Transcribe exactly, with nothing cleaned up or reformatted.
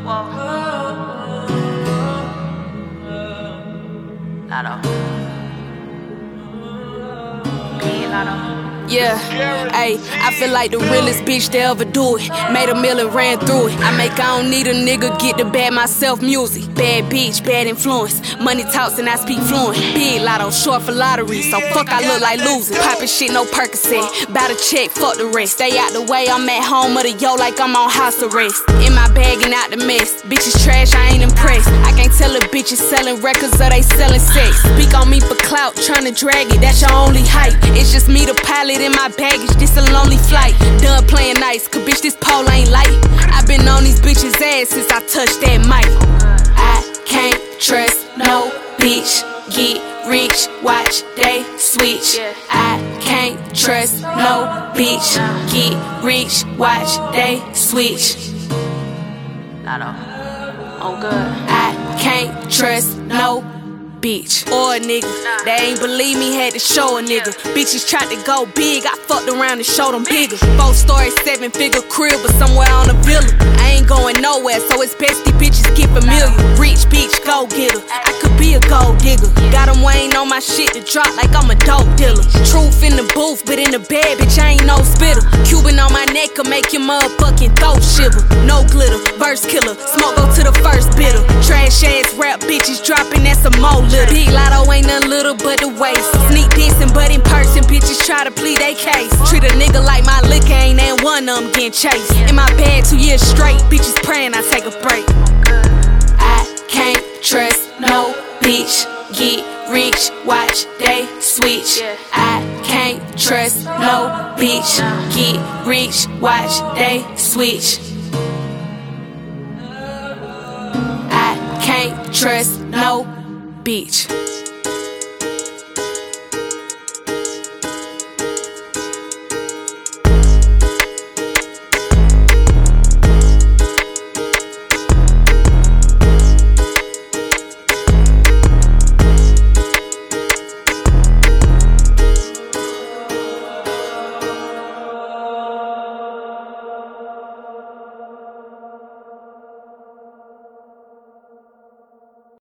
Lotto. P. Lotto. Yeah, ayy, I feel like the realest bitch to ever do it. Made a meal and ran through it. I make I don't need a nigga, get the bad myself music. Bad bitch, bad influence. Money talks and I speak fluent. Big lotto, short for lottery, so fuck I look like losing. Poppin' shit, no Percocet. Bout a check, fuck the rest. Stay out the way, I'm at home of the yo like I'm on house arrest. In my bag and out the mess. Bitches trash, I ain't impressed. I can't tell a bitch is selling records or they selling sex. Speak on me for clout, tryna drag it, that's your only hype. It's just me, the pilot, in my baggage, this a lonely flight. Done playing nice, cause bitch, this pole ain't light. I been on these bitches' ass since I touched that mic. I can't trust no bitch. Get rich, watch they switch. I can't trust no bitch. Get rich, watch they switch. Lotto. On good. I can't trust no bitch or a nigga. They ain't believe me, had to show a nigga. Bitches tried to go big, I fucked around and showed them bigger. Four story, seven figure crib, but somewhere on a villa. I ain't going nowhere, so it's best these bitches get familiar. Rich bitch, go getter. I could be a gold digger. Got them weighing on my shit to drop like I'm a dope dealer. Truth in the booth, but in the bed, bitch, I ain't no spitter. Cuban on my neck could make your motherfucking throat shiver. No glitter, verse killer. Smoke go to the first bitter. Trash ass rap bitches dropping, that's a mo little. Big lotto ain't nothing little but the waist. Sneak dissing, but in person, bitches try to plead they case. Treat a nigga like my liquor ain't and one of them getting chased. In my bed two years straight, bitches praying I take a break. I can't trust no bitch. Get rich, watch they switch. I can't trust no bitch. Get rich, watch they switch. I can't trust no bitch.